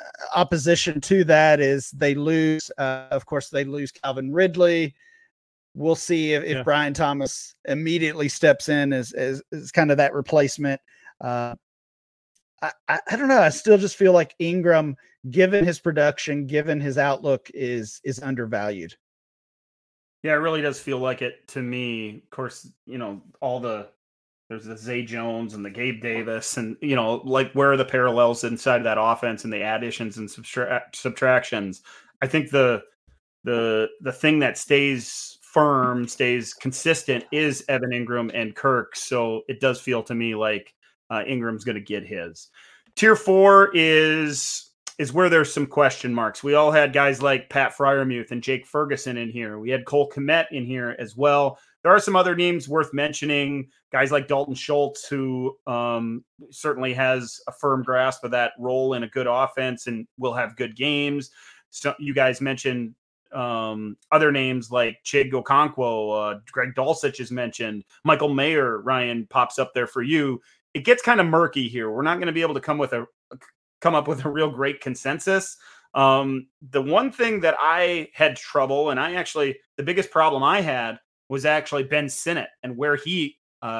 opposition to that is they lose. Of course, they lose Calvin Ridley. we'll see if Yeah. Brian Thomas immediately steps in as kind of that replacement. I don't know. I still just feel like Ingram, given his production, given his outlook, is undervalued. Yeah, it really does feel like it to me. Of course, there's the Zay Jones and the Gabe Davis, and like where are the parallels inside of that offense and the additions and subtractions. I think the thing that stays firm, stays consistent is Evan Ingram and Kirk. So it does feel to me like Ingram's going to get his. Tier 4 is where there's some question marks. We all had guys like Pat Freiermuth and Jake Ferguson in here. We had Cole Kmet in here as well. There are some other names worth mentioning, guys like Dalton Schultz, who certainly has a firm grasp of that role in a good offense and will have good games. So you guys mentioned other names like Chig Okonkwo, Greg Dulcich is mentioned, Michael Mayer, Ryan pops up there for you. It gets kind of murky here. We're not going to be able to come up with a real great consensus. The one thing that I had trouble, and the biggest problem I had was actually Ben Sinnott and where he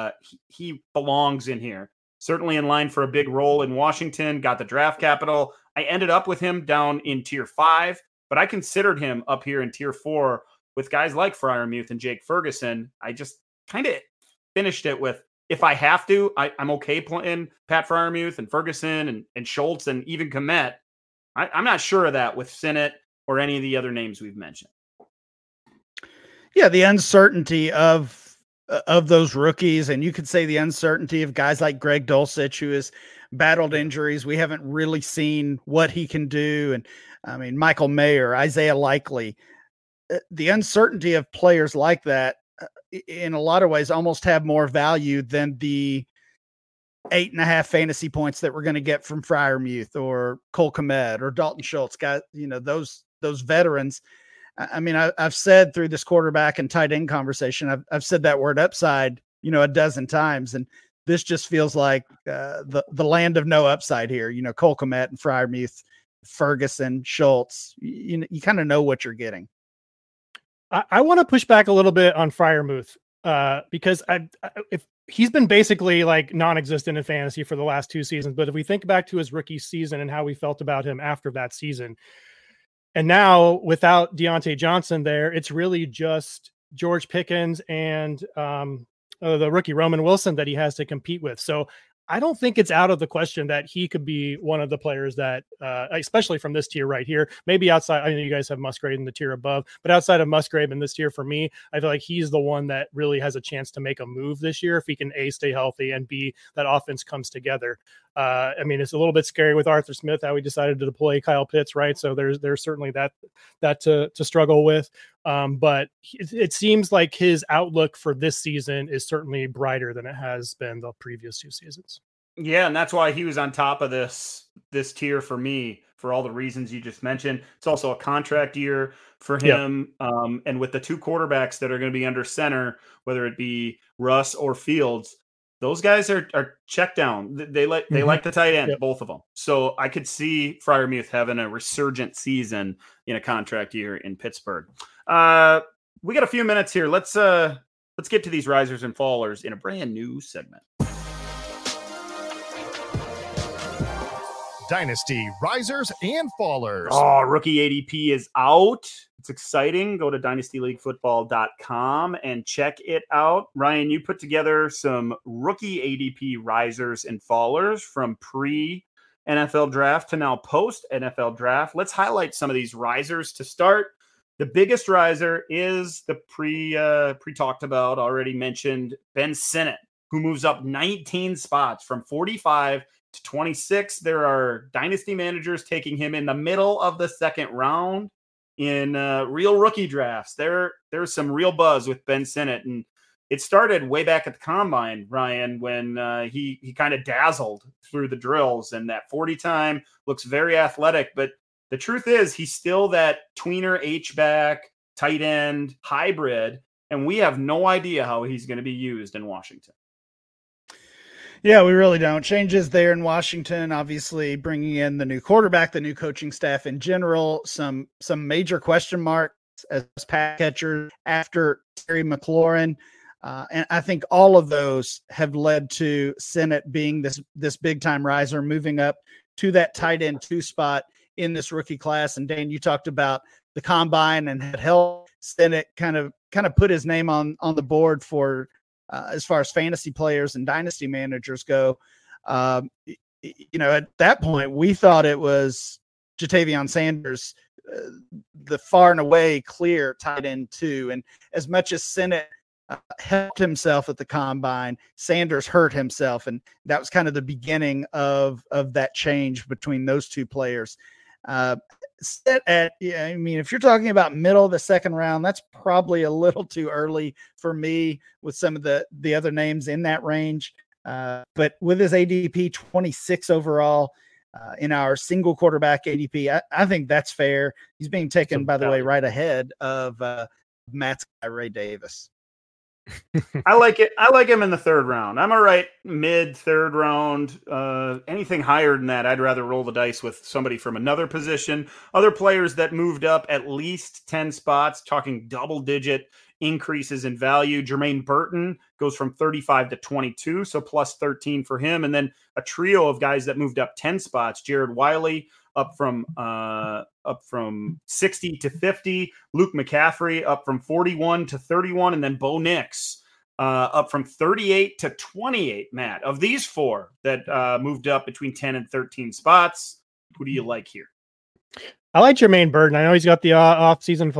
belongs in here. Certainly in line for a big role in Washington, got the draft capital. I ended up with him down in tier 5, but I considered him up here in tier 4 with guys like Freiermuth and Jake Ferguson. I just kind of finished it with, if I have to, I'm okay playing Pat Freiermuth and Ferguson and Schultz and even Kmet. I'm not sure of that with Sinnott or any of the other names we've mentioned. Yeah, the uncertainty of those rookies, and you could say the uncertainty of guys like Greg Dulcich, who has battled injuries. We haven't really seen what he can do. And I mean, Michael Mayer, Isaiah Likely, the uncertainty of players like that in a lot of ways almost have more value than the 8.5 fantasy points that we're going to get from Freiermuth or Cole Kmet or Dalton Schultz, guys, those veterans. I mean, I've said through this quarterback and tight end conversation, I've said that word upside, a dozen times. And this just feels like the land of no upside here. Cole Kmet and Freiermuth, Ferguson, Schultz, you kind of know what you're getting. I want to push back a little bit on Freiermuth because if he's been basically like non-existent in fantasy for the last 2 seasons. But if we think back to his rookie season and how we felt about him after that season, and now without Deontay Johnson there, it's really just George Pickens and the rookie Roman Wilson that he has to compete with. So I don't think it's out of the question that he could be one of the players that, especially from this tier right here, maybe outside. I know you guys have Musgrave in the tier above, but outside of Musgrave in this tier, for me, I feel like he's the one that really has a chance to make a move this year if he can A, stay healthy, and B, that offense comes together. I mean, it's a little bit scary with Arthur Smith, how he decided to deploy Kyle Pitts, right? So there's certainly that to struggle with. But it seems like his outlook for this season is certainly brighter than it has been the previous 2 seasons. Yeah, and that's why he was on top of this tier for me, for all the reasons you just mentioned. It's also a contract year for him. Yep. And with the 2 quarterbacks that are going to be under center, whether it be Russ or Fields, those guys are checked down. They like the tight end, yep. Both of them. So I could see Freiermuth having a resurgent season in a contract year in Pittsburgh. We got a few minutes here. Let's get to these risers and fallers in a brand new segment. Dynasty risers and fallers. Oh, rookie ADP is out. It's exciting. Go to dynastyleaguefootball.com and check it out. Ryan, you put together some rookie ADP risers and fallers from pre-NFL draft to now post-NFL draft. Let's highlight some of these risers to start. The biggest riser is the pre-talked about, already mentioned, Ben Sinnott, who moves up 19 spots from 45 to 26. There are dynasty managers taking him in the middle of the second round in real rookie drafts. There's some real buzz with Ben Sinnott, and it started way back at the combine, Ryan, when he kind of dazzled through the drills, and that 40 time looks very athletic. But the truth is, he's still that tweener H-back, tight end hybrid, and we have no idea how he's going to be used in Washington. Yeah, we really don't. Changes there in Washington, obviously bringing in the new quarterback, the new coaching staff in general, some major question marks as pass catchers after Terry McLaurin. And I think all of those have led to Sinnott being this big time riser, moving up to that tight end 2 spot in this rookie class. And Dan, you talked about the combine and had helped Sinnott kind of put his name on the board for as far as fantasy players and dynasty managers go. At that point, we thought it was Jatavion Sanders, the far and away clear tight end 2. And as much as Sinnott helped himself at the combine, Sanders hurt himself. And that was kind of the beginning of that change between those two players. If you're talking about middle of the second round, that's probably a little too early for me with some of the other names in that range. But with his ADP 26 overall in our single quarterback ADP, I think that's fair. He's being taken, by the way, right ahead of Matt's guy, Ray Davis. I like it. I like him in the third round. I'm all right, mid third round. Anything higher than that, I'd rather roll the dice with somebody from another position. Other players that moved up at least 10 spots, talking double-digit increases in value. Jermaine Burton goes from 35 to 22, so plus 13 for him. And then a trio of guys that moved up 10 spots. Jared Wiley up from 60 to 50. Luke McCaffrey up from 41 to 31. And then Bo Nix up from 38 to 28, Matt. Of these four that moved up between 10 and 13 spots, who do you like here? I like Jermaine Burton. I know he's got the off-field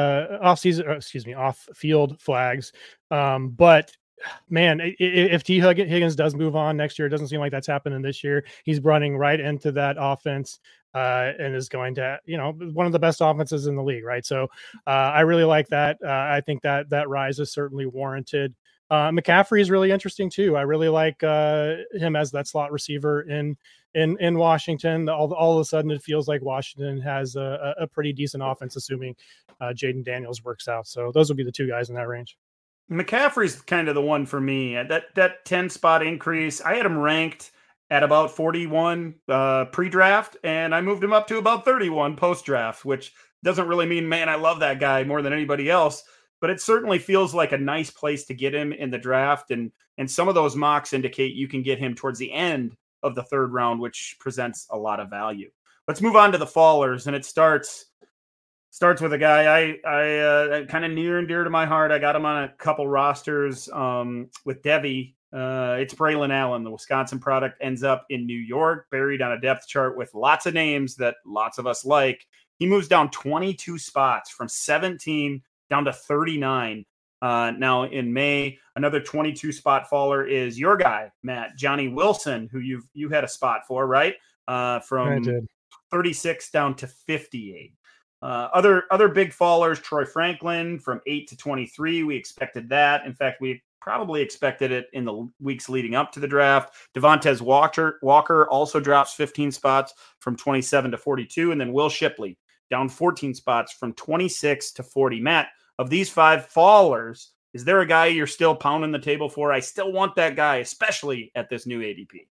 flags. But man, if T. Higgins does move on next year, it doesn't seem like that's happening this year. He's running right into that offense and is going to, one of the best offenses in the league, right? So I really like that. I think that rise is certainly warranted. McCaffrey is really interesting too. I really like him as that slot receiver in Washington. All of a sudden, it feels like Washington has a pretty decent offense, assuming Jaden Daniels works out. So those would be the two guys in that range. McCaffrey's kind of the one for me. That 10 spot increase, I had him ranked at about 41 pre-draft, and I moved him up to about 31 post-draft, which doesn't really mean, man, I love that guy more than anybody else, but it certainly feels like a nice place to get him in the draft. And some of those mocks indicate you can get him towards the end of the third round, which presents a lot of value. Let's move on to the fallers, and it starts with a guy I kind of near and dear to my heart. I got him on a couple rosters with Devi. It's Braylon Allen. The Wisconsin product ends up in New York, buried on a depth chart with lots of names that lots of us like. He moves down 22 spots from 17 down to 39. Now in May, another 22 spot faller is your guy, Matt, Johnny Wilson, who you had a spot for, right? From 36 down to 58. Other big fallers, Troy Franklin from 8 to 23. We expected that. In fact, we probably expected it in the weeks leading up to the draft. Devontae Walker also drops 15 spots from 27 to 42. And then Will Shipley down 14 spots from 26 to 40. Matt, of these five fallers, is there a guy you're still pounding the table for? I still want that guy, especially at this new ADP.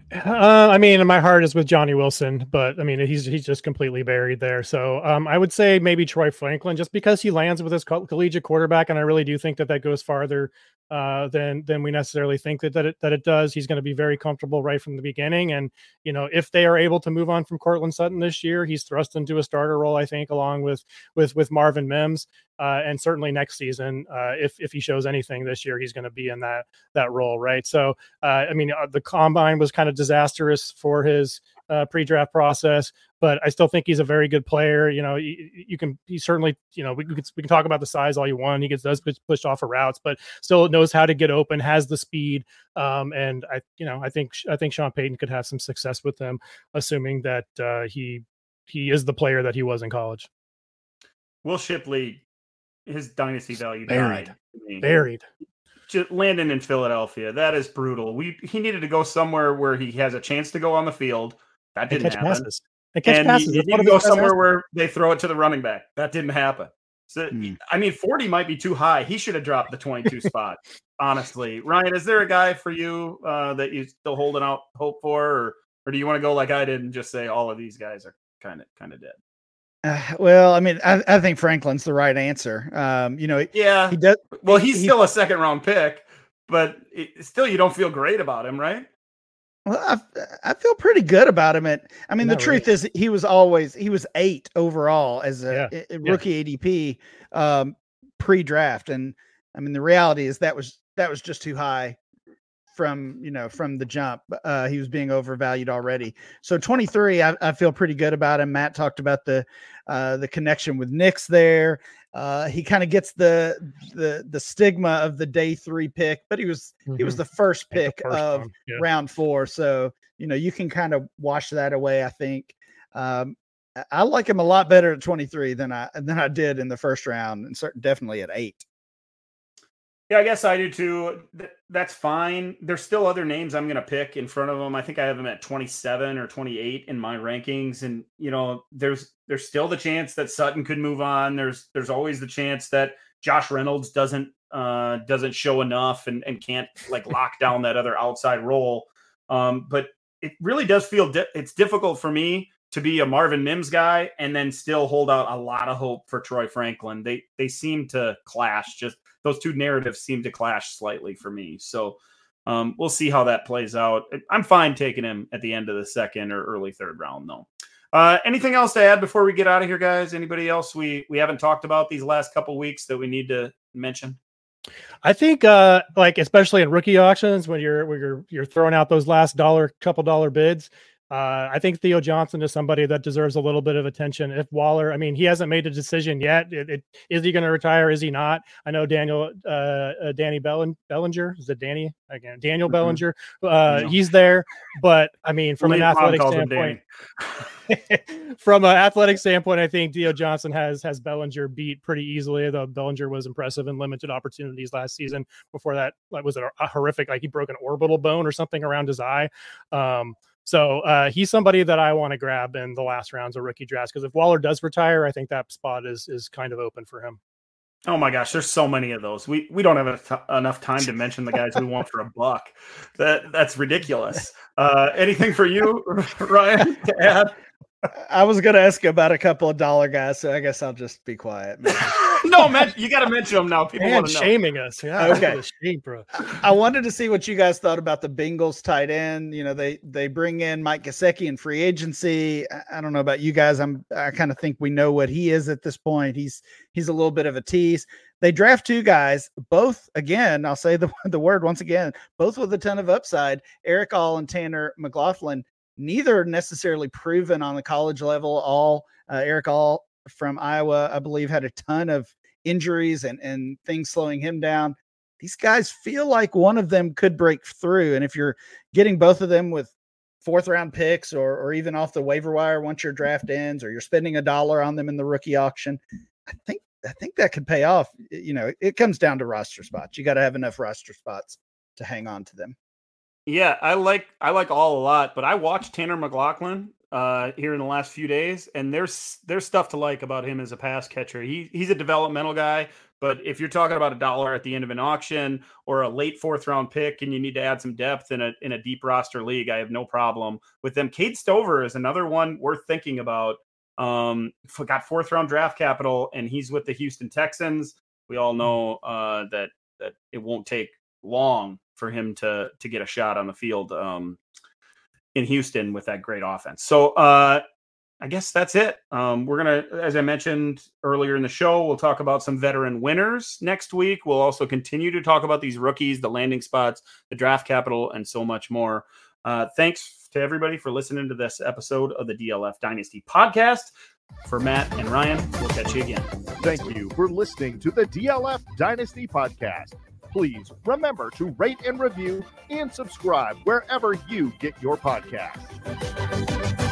My heart is with Johnny Wilson, but he's just completely buried there. So I would say maybe Troy Franklin, just because he lands with his collegiate quarterback, and I really do think that goes farther than we necessarily think that it does. He's going to be very comfortable right from the beginning, and if they are able to move on from Cortland Sutton this year, he's thrust into a starter role, I think, along with Marvin Mims, and certainly next season, if he shows anything this year, he's going to be in that role, right? So the combine was kind of disastrous for his pre-draft process, but I still think he's a very good player. He certainly, we can talk about the size all you want. He does push off of routes, but still knows how to get open, has the speed. And I think Sean Payton could have some success with him, assuming that he is the player that he was in college. Will Shipley, his dynasty value buried. Just landing in Philadelphia, that is brutal. He needed to go somewhere where he has a chance to go on the field. That didn't happen. Passes. He need to go somewhere where they throw it to the running back. That didn't happen. So 40 might be too high. He should have dropped the 22 spot. Honestly, Ryan, is there a guy for you that you still holding out hope for, or do you want to go like I did and just say all of these guys are kind of dead? Well, I mean, I think Franklin's the right answer. Yeah. He does. Well, he's still a second round pick, but still, you don't feel great about him, right? Well, I feel pretty good about him. The truth is he was 8 overall as a rookie ADP pre-draft. And I mean, the reality is that was just too high from the jump. He was being overvalued already. So 23, I feel pretty good about him. Matt talked about the connection with Knicks there. He kind of gets the stigma of the day 3 pick, but he was the first pick of round 4. So, you can kind of wash that away. I think I like him a lot better at 23 than I did in the first round, and definitely at 8. Yeah, I guess I do too. That's fine. There's still other names I'm going to pick in front of him. I think I have him at 27 or 28 in my rankings. And, there's still the chance that Sutton could move on. There's always the chance that Josh Reynolds doesn't show enough and can't lock down that other outside role. But it really does feel it's difficult for me to be a Marvin Mims guy and then still hold out a lot of hope for Troy Franklin. They seem to clash. Just those two narratives seem to clash slightly for me. So we'll see how that plays out. I'm fine taking him at the end of the second or early third round, though. Anything else to add before we get out of here, guys? Anybody else we haven't talked about these last couple weeks that we need to mention? I think especially in rookie auctions when you're throwing out those last couple dollar bids. I think Theo Johnson is somebody that deserves a little bit of attention. If Waller, he hasn't made a decision yet. Is he going to retire? Is he not? I know Danny Bellinger. Is it Danny again? Daniel Bellinger. He's there, but from an athletic standpoint, from an athletic standpoint, I think Theo Johnson has Bellinger beat pretty easily. Though Bellinger was impressive in limited opportunities last season. Before that, was it a horrific? He broke an orbital bone or something around his eye. So he's somebody that I want to grab in the last rounds of rookie drafts, because if Waller does retire, I think that spot is kind of open for him. Oh my gosh, there's so many of those. We don't have enough time to mention the guys we want for $1. That's ridiculous. Anything for you, Ryan, to add? I was going to ask you about a couple of dollar guys, so I guess I'll just be quiet. No, man, you got to mention them now. People want to know. Shaming us. Yeah, okay. Shame, bro. I wanted to see what you guys thought about the Bengals tight end. They bring in Mike Gesicki in free agency. I don't know about you guys. I kind of think we know what he is at this point. He's a little bit of a tease. They draft 2 guys, both, again, I'll say the word once again, both with a ton of upside, Eric All and Tanner McLaughlin. Neither necessarily proven on the college level. Eric All from Iowa, I believe, had a ton of injuries and things slowing him down. These guys feel like one of them could break through. And if you're getting both of them with 4th round picks or even off the waiver wire once your draft ends, or you're spending $1 on them in the rookie auction, I think that could pay off. It comes down to roster spots. You got to have enough roster spots to hang on to them. Yeah, I like All a lot, but I watched Tanner McLaughlin here in the last few days, and there's stuff to like about him as a pass catcher. He's a developmental guy, but if you're talking about $1 at the end of an auction or a late 4th round pick and you need to add some depth in a deep roster league, I have no problem with them. Cade Stover is another one worth thinking about. Got 4th round draft capital, and he's with the Houston Texans. We all know that it won't take long for him to get a shot on the field in Houston with that great offense. So I guess that's it. We're going to, as I mentioned earlier in the show, we'll talk about some veteran winners next week. We'll also continue to talk about these rookies, the landing spots, the draft capital, and so much more. Thanks to everybody for listening to this episode of the DLF Dynasty podcast. For Matt and Ryan, we'll catch you again. Thank you for listening to the DLF Dynasty podcast. Please remember to rate and review and subscribe wherever you get your podcasts.